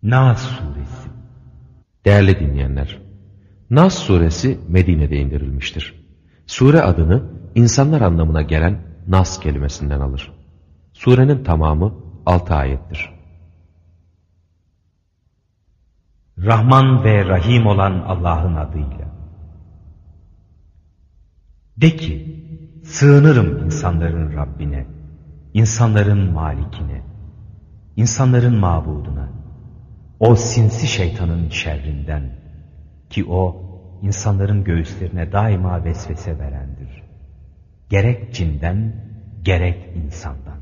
Nas Suresi. Değerli dinleyenler, Nas suresi Medine'de indirilmiştir. Sure adını insanlar anlamına gelen Nas kelimesinden alır. Surenin tamamı 6 ayettir. Rahman ve Rahim olan Allah'ın adıyla. De ki, sığınırım insanların Rabbine, insanların Malikine, insanların mabuduna, o sinsi şeytanın şerrinden ki o insanların göğüslerine daima vesvese verendir. Gerek cinden, gerek insandan.